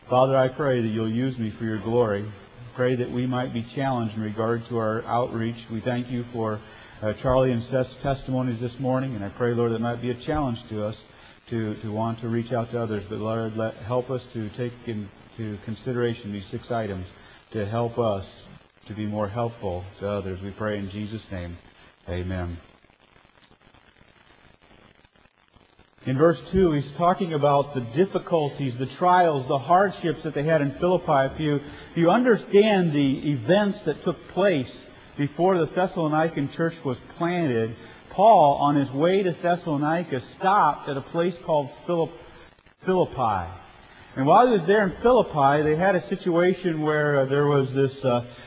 Father, I pray that you'll use me for your glory. Pray that we might be challenged in regard to our outreach. We thank you for Charlie and Seth's testimonies this morning, and I pray, Lord, that might be a challenge to us to want to reach out to others. But Lord, help us to take into consideration these 6 items to help us to be more helpful to others. We pray in Jesus' name. Amen. In verse 2, he's talking about the difficulties, the trials, the hardships that they had in Philippi. If you understand the events that took place before the Thessalonican church was planted, Paul, on his way to Thessalonica, stopped at a place called Philippi. And while he was there in Philippi, they had a situation where there was this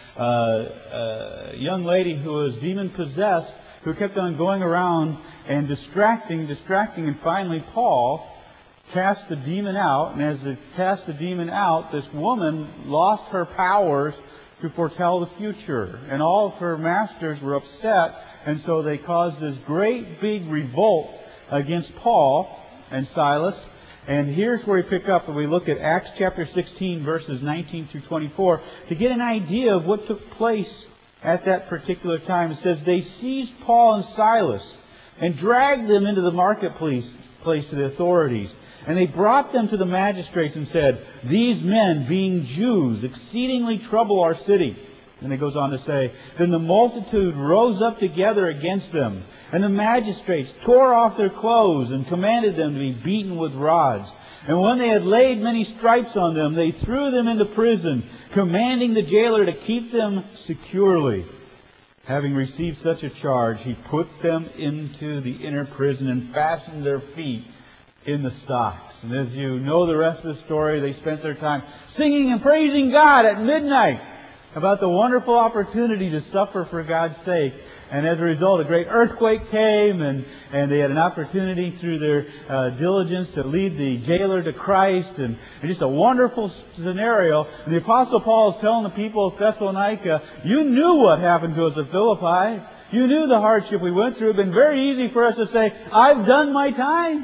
young lady who was demon-possessed, who kept on going around and distracting, and finally Paul cast the demon out. And as he cast the demon out, this woman lost her powers to foretell the future. And all of her masters were upset, and so they caused this great big revolt against Paul and Silas. And here's where we pick up, and we look at Acts chapter 16, verses 19 through 24, to get an idea of what took place at that particular time. It says, they seized Paul and Silas and dragged them into the marketplace to the authorities. And they brought them to the magistrates and said, these men, being Jews, exceedingly trouble our city. And it goes on to say, then the multitude rose up together against them. And the magistrates tore off their clothes and commanded them to be beaten with rods. And when they had laid many stripes on them, they threw them into prison, commanding the jailer to keep them securely. Having received such a charge, he put them into the inner prison and fastened their feet in the stocks. And as you know the rest of the story, they spent their time singing and praising God at midnight about the wonderful opportunity to suffer for God's sake. And as a result, a great earthquake came, and they had an opportunity through their diligence to lead the jailer to Christ, and just a wonderful scenario. And the Apostle Paul is telling the people of Thessalonica, you knew what happened to us at Philippi. You knew the hardship we went through. It would have been very easy for us to say, I've done my time.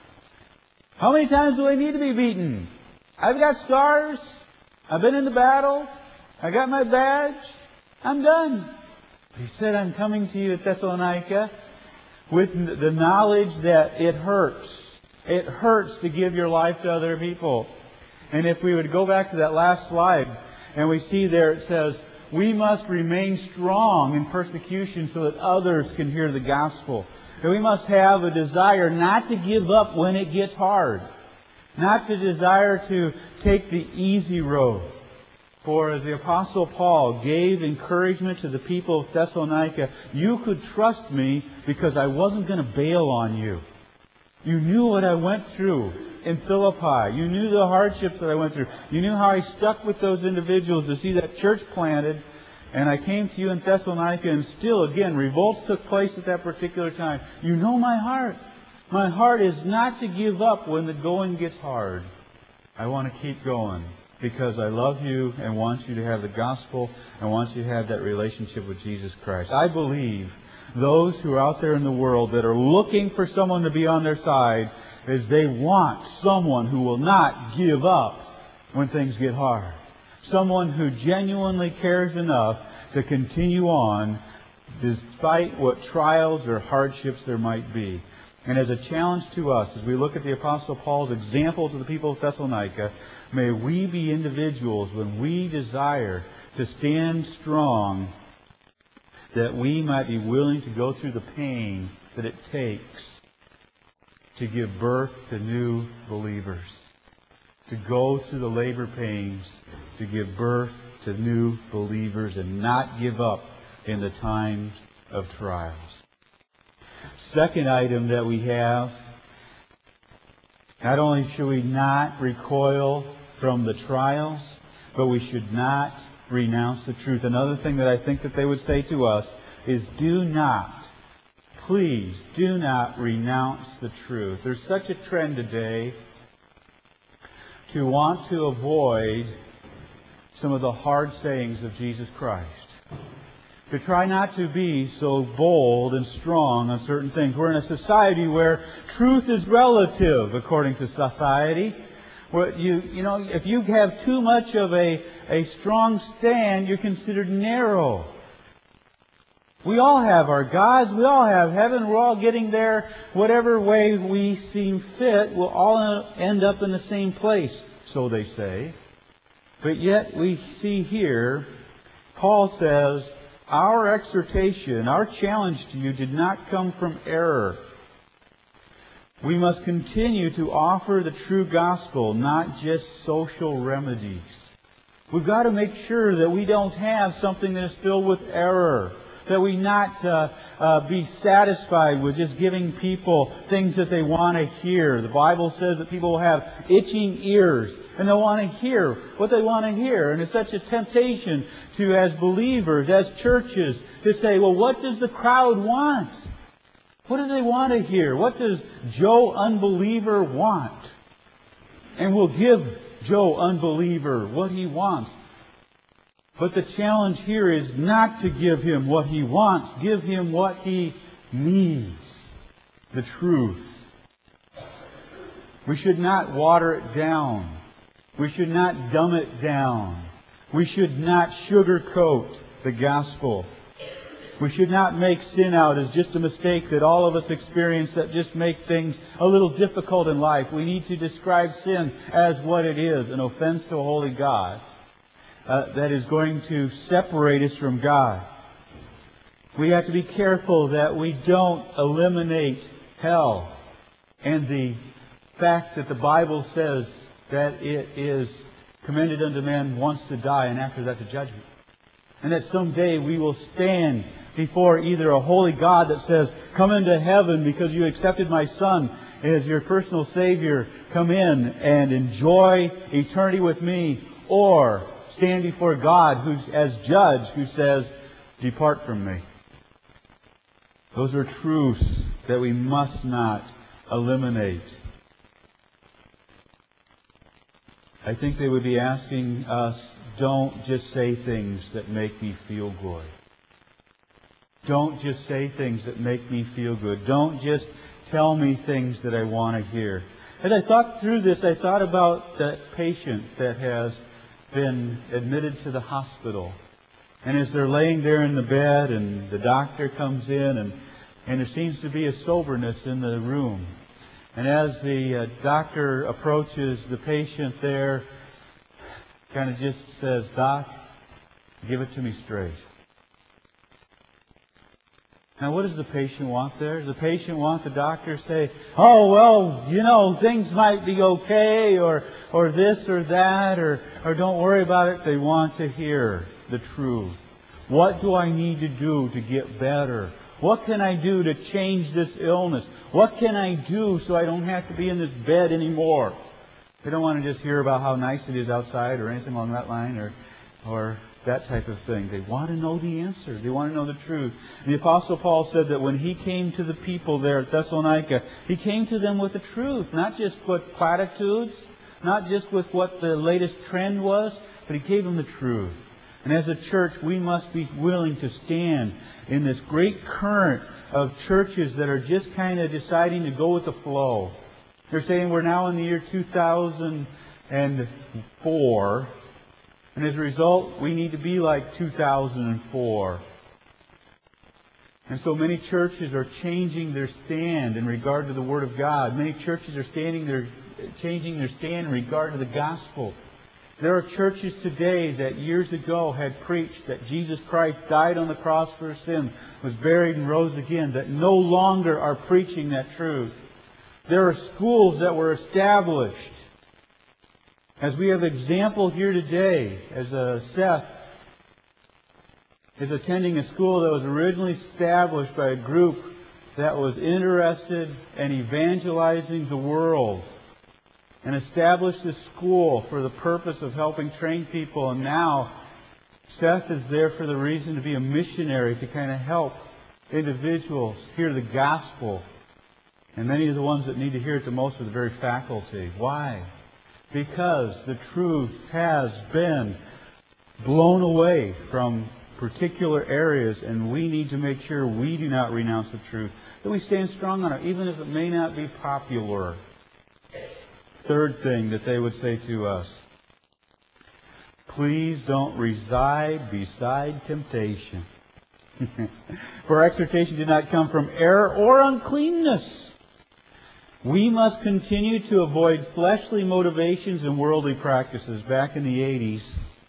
How many times do I need to be beaten? I've got scars. I've been in the battle. I got my badge. I'm done. He said, I'm coming to you at Thessalonica with the knowledge that it hurts. It hurts to give your life to other people. And if we would go back to that last slide, and we see there it says, we must remain strong in persecution so that others can hear the gospel. And we must have a desire not to give up when it gets hard. Not to desire to take the easy road. For as the Apostle Paul gave encouragement to the people of Thessalonica, you could trust me because I wasn't going to bail on you. You knew what I went through in Philippi. You knew the hardships that I went through. You knew how I stuck with those individuals to see that church planted. And I came to you in Thessalonica, and still, again, revolts took place at that particular time. You know my heart. My heart is not to give up when the going gets hard. I want to keep going. Because I love you and want you to have the gospel and want you to have that relationship with Jesus Christ. I believe those who are out there in the world that are looking for someone to be on their side is they want someone who will not give up when things get hard. Someone who genuinely cares enough to continue on despite what trials or hardships there might be. And as a challenge to us, as we look at the Apostle Paul's example to the people of Thessalonica, may we be individuals when we desire to stand strong, that we might be willing to go through the pain that it takes to give birth to new believers. To go through the labor pains to give birth to new believers and not give up in the times of trials. Second item that we have, not only should we not recoil from the trials, but we should not renounce the truth. Another thing that I think that they would say to us is please do not renounce the truth. There's such a trend today to want to avoid some of the hard sayings of Jesus Christ. To try not to be so bold and strong on certain things. We're in a society where truth is relative according to society. Where if you have too much of a strong stand, you're considered narrow. We all have our gods. We all have heaven. We're all getting there. Whatever way we seem fit, we'll all end up in the same place, so they say. But yet we see here, Paul says, our exhortation, our challenge to you did not come from error. We must continue to offer the true gospel, not just social remedies. We've got to make sure that we don't have something that is filled with error. That we not be satisfied with just giving people things that they want to hear. The Bible says that people will have itching ears and they'll want to hear what they want to hear. And it's such a temptation to, as believers, as churches, to say, well, what does the crowd want? What do they want to hear? What does Joe Unbeliever want? And we'll give Joe Unbeliever what he wants. But the challenge here is not to give him what he wants. Give him what he needs. The truth. We should not water it down. We should not dumb it down. We should not sugarcoat the gospel. We should not make sin out as just a mistake that all of us experience that just make things a little difficult in life. We need to describe sin as what it is, an offense to a holy God that is going to separate us from God. We have to be careful that we don't eliminate hell and the fact that the Bible says that it is commended unto man once to die and after that the judgment. And that someday we will stand before either a holy God that says, come into heaven because you accepted my Son as your personal Savior. Come in and enjoy eternity with me. Or stand before God who's as judge who says, depart from me. Those are truths that we must not eliminate. I think they would be asking us, don't just say things that make me feel good. Don't just say things that make me feel good. Don't just tell me things that I want to hear. As I thought through this, I thought about that patient that has been admitted to the hospital. And as they're laying there in the bed and the doctor comes in and there seems to be a soberness in the room. And as the doctor approaches the patient there, kind of just says, Doc, give it to me straight. Now, what does the patient want there? Does the patient want the doctor to say, oh, well, things might be okay, or this or that, or don't worry about it? They want to hear the truth. What do I need to do to get better? What can I do to change this illness? What can I do so I don't have to be in this bed anymore? They don't want to just hear about how nice it is outside or anything along that line or that type of thing. They want to know the answer. They want to know the truth. The Apostle Paul said that when he came to the people there at Thessalonica, he came to them with the truth. Not just with platitudes, not just with what the latest trend was, but he gave them the truth. And as a church, we must be willing to stand in this great current of churches that are just kind of deciding to go with the flow. They're saying we're now in the year 2004, and as a result, we need to be like 2004. And so many churches are changing their stand in regard to the Word of God. Many churches are changing their stand in regard to the gospel. There are churches today that years ago had preached that Jesus Christ died on the cross for sin, was buried and rose again, that no longer are preaching that truth. There are schools that were established. As we have example here today, as Seth is attending a school that was originally established by a group that was interested in evangelizing the world, and established a school for the purpose of helping train people. And now Seth is there for the reason to be a missionary, to kind of help individuals hear the gospel. And many of the ones that need to hear it the most are the very faculty. Why? Because the truth has been blown away from particular areas, and we need to make sure we do not renounce the truth, that we stand strong on it, even if it may not be popular. Third thing that they would say to us: please don't reside beside temptation. For our exhortation did not come from error or uncleanness. We must continue to avoid fleshly motivations and worldly practices. Back in the 80s,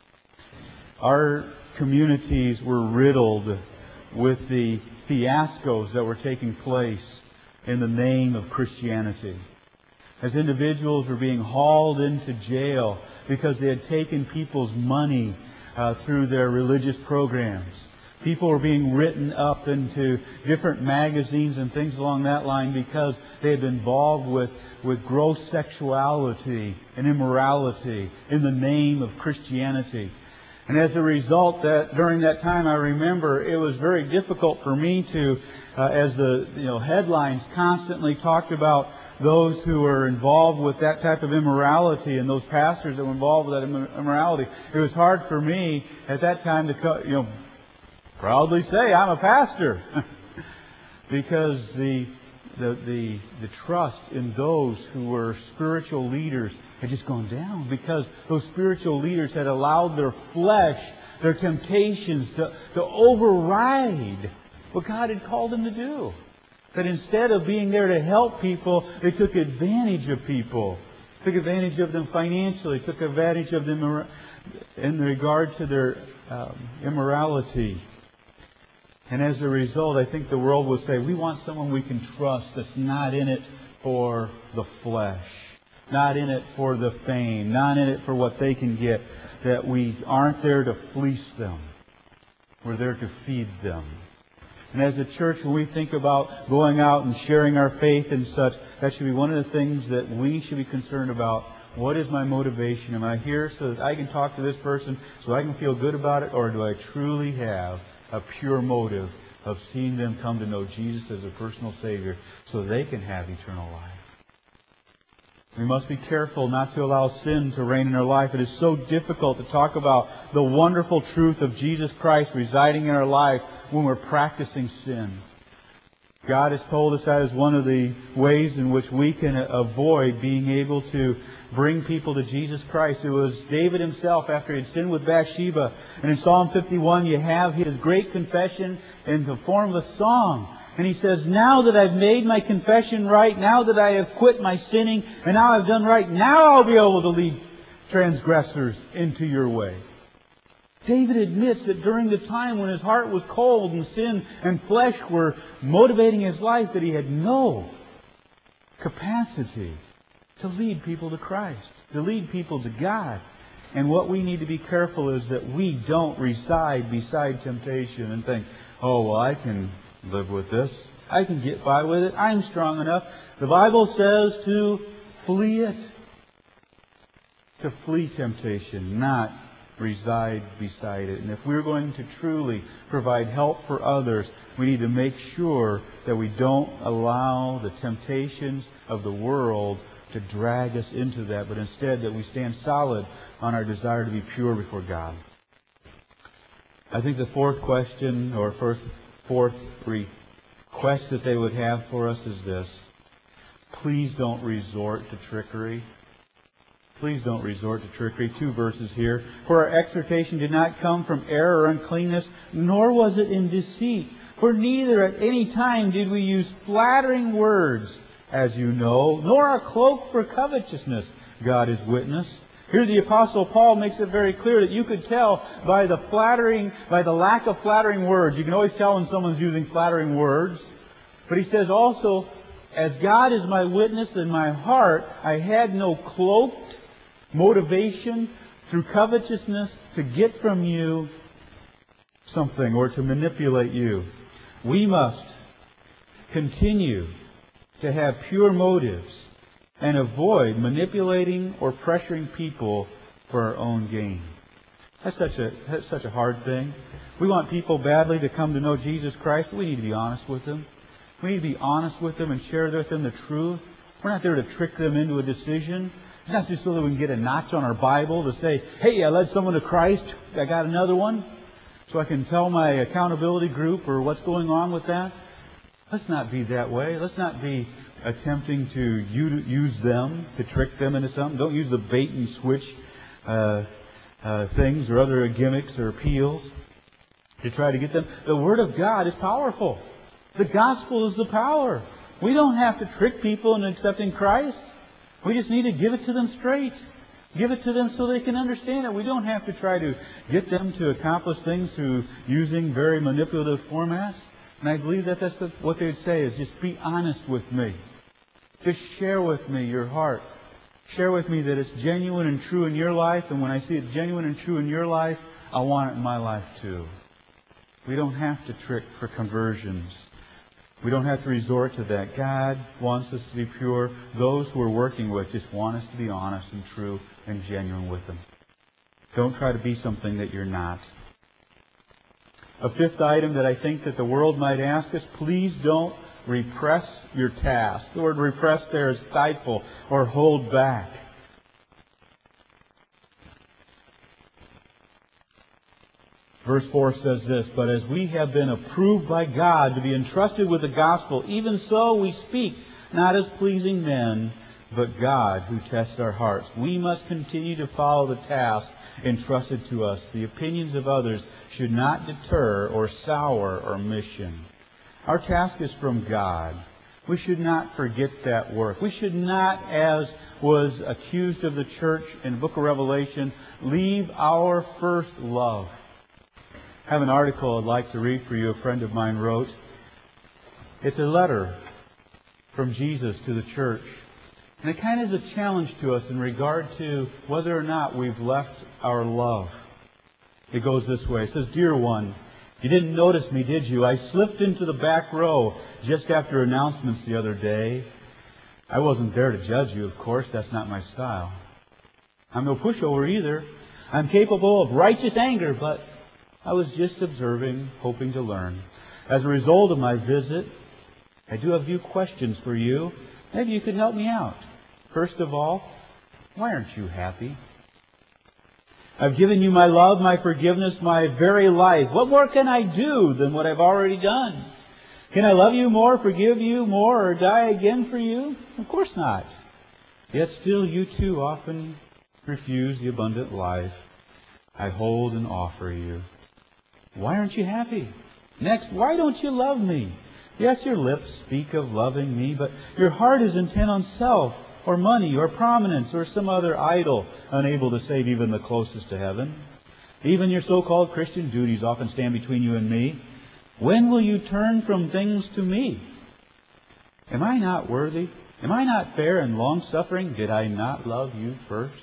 our communities were riddled with the fiascos that were taking place in the name of Christianity. As individuals were being hauled into jail because they had taken people's money through their religious programs. People were being written up into different magazines and things along that line because they had been involved with gross sexuality and immorality in the name of Christianity. And as a result, that during that time, I remember it was very difficult for me to, as the headlines constantly talked about those who were involved with that type of immorality and those pastors that were involved with that immorality. It was hard for me at that time to proudly say I'm a pastor because the trust in those who were spiritual leaders had just gone down, because those spiritual leaders had allowed their flesh, their temptations to override what God had called them to do. That instead of being there to help people, they took advantage of people. Took advantage of them financially. Took advantage of them in regard to their immorality. And as a result, I think the world will say, we want someone we can trust that's not in it for the flesh. Not in it for the fame. Not in it for what they can get. That we aren't there to fleece them. We're there to feed them. And as a church, when we think about going out and sharing our faith and such, that should be one of the things that we should be concerned about. What is my motivation? Am I here so that I can talk to this person so I can feel good about it? Or do I truly have a pure motive of seeing them come to know Jesus as a personal Savior so they can have eternal life? We must be careful not to allow sin to reign in our life. It is so difficult to talk about the wonderful truth of Jesus Christ residing in our life when we're practicing sin. God has told us that is one of the ways in which we can avoid being able to bring people to Jesus Christ. It was David himself after he had sinned with Bathsheba. And in Psalm 51 you have his great confession in the form of a song. And he says, now that I've made my confession right, now that I have quit my sinning, and now I've done right, now I'll be able to lead transgressors into your way. David admits that during the time when his heart was cold and sin and flesh were motivating his life, that he had no capacity to lead people to Christ, to lead people to God. And what we need to be careful is that we don't reside beside temptation and think, oh, well, I can live with this. I can get by with it. I'm strong enough. The Bible says to flee it. To flee temptation, not reside beside it. And if we're going to truly provide help for others, we need to make sure that we don't allow the temptations of the world to drag us into that, but instead that we stand solid on our desire to be pure before God. I think the fourth question, or fourth request that they would have for us is this: please don't resort to trickery. Please don't resort to trickery. 2 verses here. For our exhortation did not come from error or uncleanness, nor was it in deceit. For neither at any time did we use flattering words, as you know, nor a cloak for covetousness. God is witness. Here the Apostle Paul makes it very clear that you could tell by the lack of flattering words. You can always tell when someone's using flattering words. But he says also, as God is my witness in my heart, I had no cloaked motivation through covetousness to get from you something or to manipulate you. We must continue to have pure motives and avoid manipulating or pressuring people for our own gain. That's such a hard thing. We want people badly to come to know Jesus Christ, but we need to be honest with them. We need to be honest with them and share with them the truth. We're not there to trick them into a decision. It's not just so that we can get a notch on our Bible to say, hey, I led someone to Christ, I got another one, so I can tell my accountability group or what's going on with that. Let's not be that way. Let's not be attempting to use them, to trick them into something. Don't use the bait and switch things or other gimmicks or appeals to try to get them. The Word of God is powerful. The gospel is the power. We don't have to trick people into accepting Christ. We just need to give it to them straight. Give it to them so they can understand it. We don't have to try to get them to accomplish things through using very manipulative formats. And I believe that that's what they would say is just be honest with me. Just share with me your heart. Share with me that it's genuine and true in your life. And when I see it genuine and true in your life, I want it in my life too. We don't have to trick for conversions. We don't have to resort to that. God wants us to be pure. Those who we're working with just want us to be honest and true and genuine with them. Don't try to be something that you're not. A fifth item that I think that the world might ask us, please don't repress your task. The word repress there is stifle or hold back. Verse 4 says this, but as we have been approved by God to be entrusted with the gospel, even so we speak, not as pleasing men, but God who tests our hearts. We must continue to follow the task entrusted to us. The opinions of others should not deter or sour our mission. Our task is from God. We should not forget that work. We should not, as was accused of the church in the book of Revelation, leave our first love. I have an article I'd like to read for you. A friend of mine wrote. It's a letter from Jesus to the church. And it kind of is a challenge to us in regard to whether or not we've left our love. It goes this way. It says, Dear one, you didn't notice me, did you? I slipped into the back row just after announcements the other day. I wasn't there to judge you, of course. That's not my style. I'm no pushover either. I'm capable of righteous anger, but I was just observing, hoping to learn. As a result of my visit, I do have a few questions for you. Maybe you could help me out. First of all, why aren't you happy? I've given you my love, my forgiveness, my very life. What more can I do than what I've already done? Can I love you more, forgive you more, or die again for you? Of course not. Yet still you too often refuse the abundant life I hold and offer you. Why aren't you happy? Next, why don't you love me? Yes, your lips speak of loving me, but your heart is intent on self, or money, or prominence, or some other idol, unable to save even the closest to heaven. Even your so-called Christian duties often stand between you and me. When will you turn from things to me? Am I not worthy? Am I not fair and long-suffering? Did I not love you first?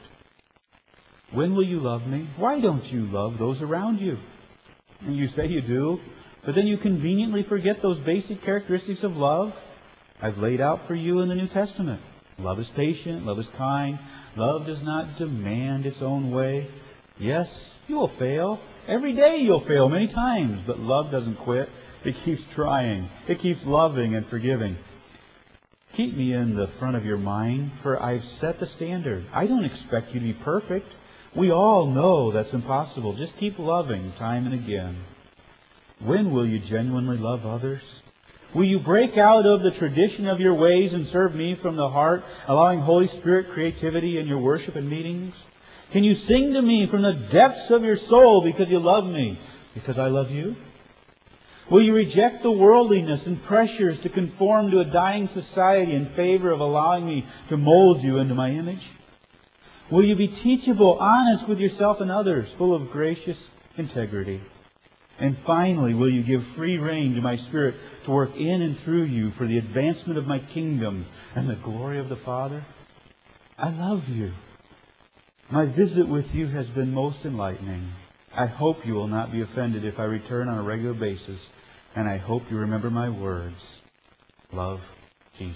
When will you love me? Why don't you love those around you? And you say you do, but then you conveniently forget those basic characteristics of love I've laid out for you in the New Testament. Love is patient, love is kind, love does not demand its own way. Yes, you will fail. Every day you'll fail many times, but love doesn't quit. It keeps trying. It keeps loving and forgiving. Keep me in the front of your mind, for I've set the standard. I don't expect you to be perfect. We all know that's impossible. Just keep loving time and again. When will you genuinely love others? Will you break out of the tradition of your ways and serve me from the heart, allowing Holy Spirit creativity in your worship and meetings? Can you sing to me from the depths of your soul because you love me, because I love you? Will you reject the worldliness and pressures to conform to a dying society in favor of allowing me to mold you into my image? Will you be teachable, honest with yourself and others, full of gracious integrity? And finally, will you give free rein to my Spirit to work in and through you for the advancement of my kingdom and the glory of the Father? I love you. My visit with you has been most enlightening. I hope you will not be offended if I return on a regular basis, and I hope you remember my words. Love Jesus.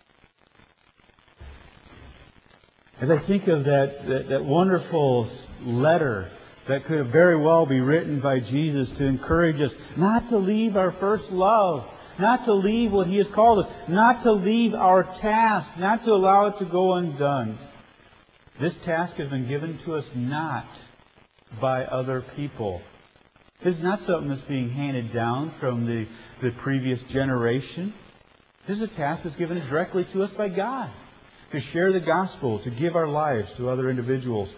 As I think of that wonderful letter that could very well be written by Jesus to encourage us not to leave our first love, not to leave what He has called us, not to leave our task, not to allow it to go undone. This task has been given to us not by other people. It's not something that's being handed down from the previous generation. This is a task that's given directly to us by God. To share the gospel, to give our lives to other individuals.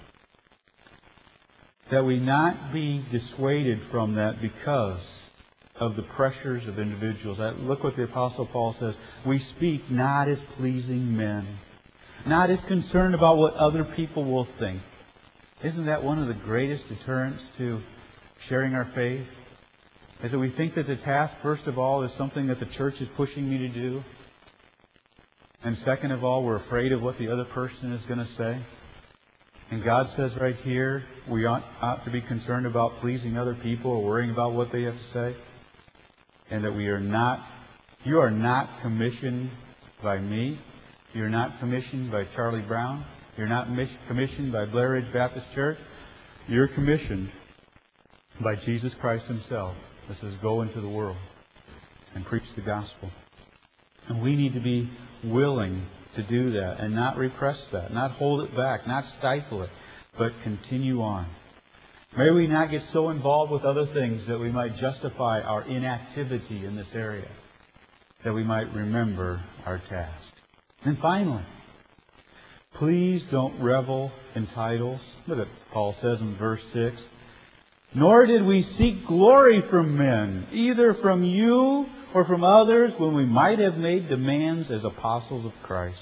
That we not be dissuaded from that because of the pressures of individuals. Look what the Apostle Paul says. We speak not as pleasing men. Not as concerned about what other people will think. Isn't that one of the greatest deterrents to sharing our faith? Is that we think that the task, first of all, is something that the church is pushing me to do. And second of all, we're afraid of what the other person is going to say. And God says right here, we ought to be concerned about pleasing other people or worrying about what they have to say. And that you are not commissioned by me. You're not commissioned by Charlie Brown. You're not commissioned by Blair Ridge Baptist Church. You're commissioned by Jesus Christ Himself. This says, go into the world and preach the gospel. And we need to be willing to do that and not repress that, not hold it back, not stifle it, but continue on. May we not get so involved with other things that we might justify our inactivity in this area, that we might remember our task. And finally, please don't revel in titles. Look at what Paul says in verse 6. Nor did we seek glory from men, either from you or from others, when we might have made demands as apostles of Christ.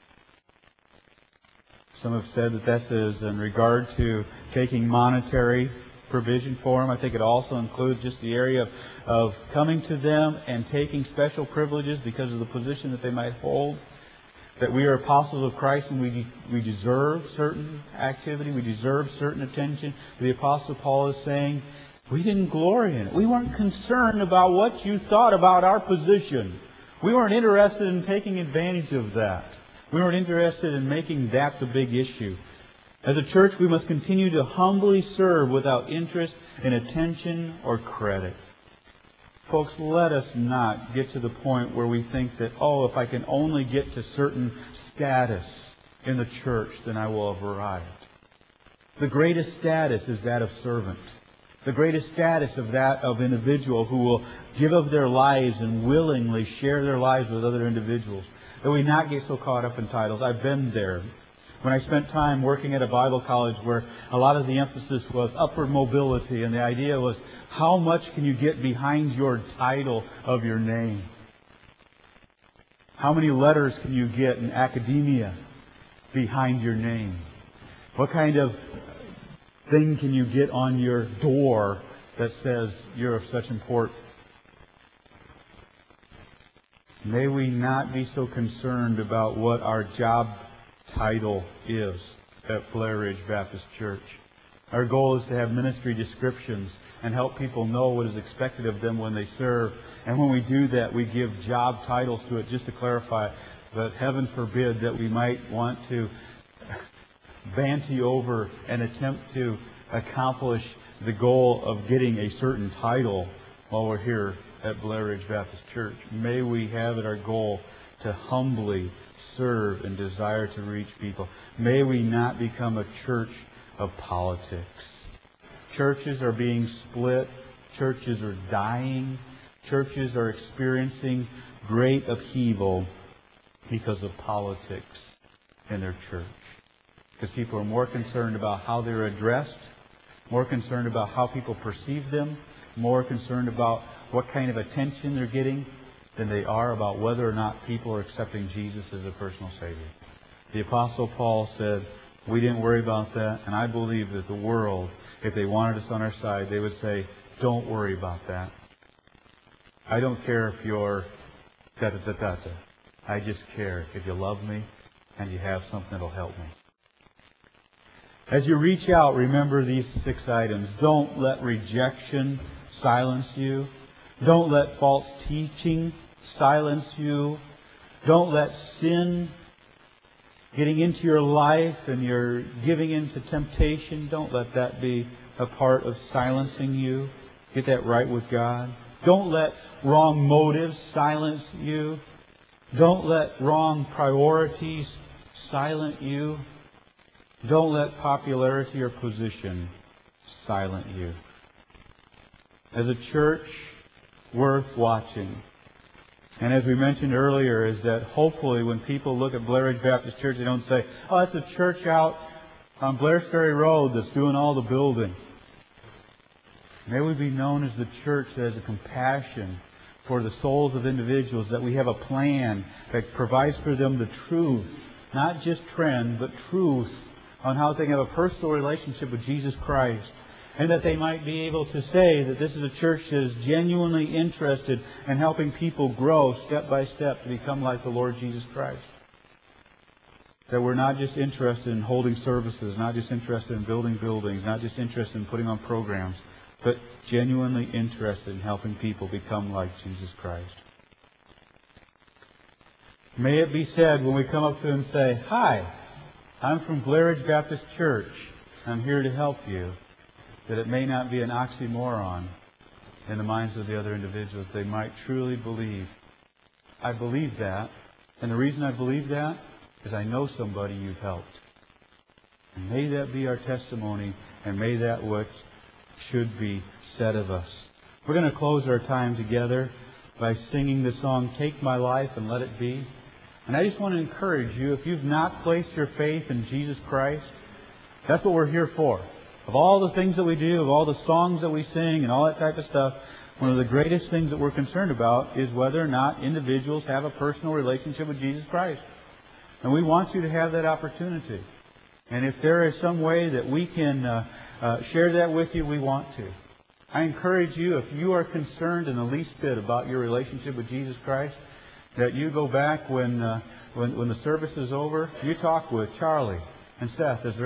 Some have said that this is in regard to taking monetary provision for them. I think it also includes just the area of coming to them and taking special privileges because of the position that they might hold. That we are apostles of Christ and we deserve certain activity, we deserve certain attention. The Apostle Paul is saying, we didn't glory in it. We weren't concerned about what you thought about our position. We weren't interested in taking advantage of that. We weren't interested in making that the big issue. As a church, we must continue to humbly serve without interest in attention or credit. Folks, let us not get to the point where we think that, if I can only get to certain status in the church, then I will have arrived. The greatest status is that of servant. The greatest status of that of individual who will give of their lives and willingly share their lives with other individuals. That we not get so caught up in titles. I've been there. When I spent time working at a Bible college where a lot of the emphasis was upward mobility, and the idea was, how much can you get behind your title of your name? How many letters can you get in academia behind your name? What kind of thing can you get on your door that says you're of such importance? May we not be so concerned about what our job title is at Blair Ridge Baptist Church. Our goal is to have ministry descriptions and help people know what is expected of them when they serve. And when we do that, we give job titles to it just to clarify. But heaven forbid that we might want to banty over and attempt to accomplish the goal of getting a certain title while we're here at Blair Ridge Baptist Church. May we have it our goal to humbly serve and desire to reach people. May we not become a church of politics. Churches are being split. Churches are dying. Churches are experiencing great upheaval because of politics in their church. Because people are more concerned about how they're addressed, more concerned about how people perceive them, more concerned about what kind of attention they're getting than they are about whether or not people are accepting Jesus as a personal Savior. The Apostle Paul said, we didn't worry about that, and I believe that the world, if they wanted us on our side, they would say, don't worry about that. I don't care if you're da-da-da-da-da. I just care if you love me and you have something that will help me. As you reach out, remember these 6 items. Don't let rejection silence you. Don't let false teaching silence you. Don't let sin getting into your life and you're giving into temptation. Don't let that be a part of silencing you. Get that right with God. Don't let wrong motives silence you. Don't let wrong priorities silence you. Don't let popularity or position silence you. As a church worth watching, And as we mentioned earlier, is that hopefully when people look at Blair Ridge Baptist Church, they don't say, oh, that's a church out on Blair Ferry Road that's doing all the building. May we be known as the church that has a compassion for the souls of individuals, that we have a plan that provides for them the truth, not just trend, but truth on how they can have a personal relationship with Jesus Christ. And that they might be able to say that this is a church that is genuinely interested in helping people grow step by step to become like the Lord Jesus Christ. That we're not just interested in holding services, not just interested in building buildings, not just interested in putting on programs, but genuinely interested in helping people become like Jesus Christ. May it be said when we come up to them and say, hi, I'm from Blair Ridge Baptist Church. I'm here to help you. That it may not be an oxymoron in the minds of the other individuals. They might truly believe, I believe that. And the reason I believe that is I know somebody you've helped. And may that be our testimony, and may that what should be said of us. We're going to close our time together by singing the song, Take My Life and Let It Be. And I just want to encourage you, if you've not placed your faith in Jesus Christ, that's what we're here for. Of all the things that we do, of all the songs that we sing and all that type of stuff, one of the greatest things that we're concerned about is whether or not individuals have a personal relationship with Jesus Christ. And we want you to have that opportunity. And if there is some way that we can share that with you, we want to. I encourage you, if you are concerned in the least bit about your relationship with Jesus Christ, that you go back when the service is over, you talk with Charlie and Seth as they're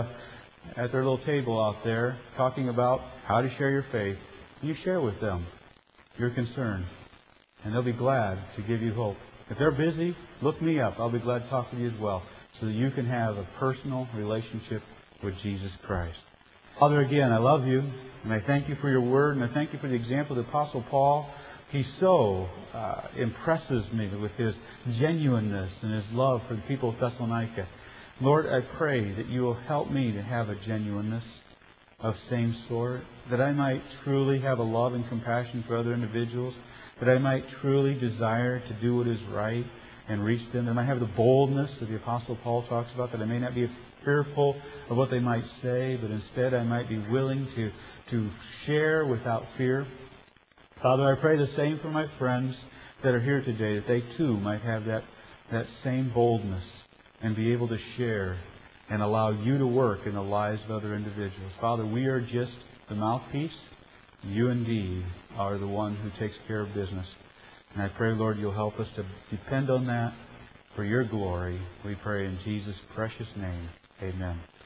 at their little table out there talking about how to share your faith. You share with them your concern, and they'll be glad to give you hope. If they're busy, look me up. I'll be glad to talk with you as well, so that you can have a personal relationship with Jesus Christ. Father, again, I love you, and I thank you for your word, and I thank you for the example of the Apostle Paul. He so impresses me with his genuineness and his love for the people of Thessalonica. Lord, I pray that you will help me to have a genuineness of same sort, that I might truly have a love and compassion for other individuals, that I might truly desire to do what is right and reach them, that I might have the boldness that the Apostle Paul talks about, that I may not be fearful of what they might say, but instead I might be willing to share without fear. Father, I pray the same for my friends that are here today, that they too might have that same boldness and be able to share and allow you to work in the lives of other individuals. Father, we are just the mouthpiece. You indeed are the one who takes care of business. And I pray, Lord, you'll help us to depend on that for your glory. We pray in Jesus' precious name. Amen.